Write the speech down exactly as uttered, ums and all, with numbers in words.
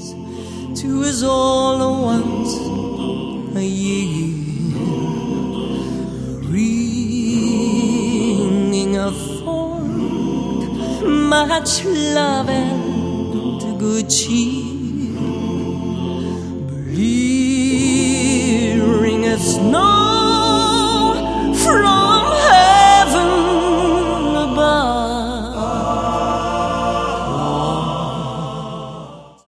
to us all once a year, ringing a folk, much love and good cheer, blearing a snow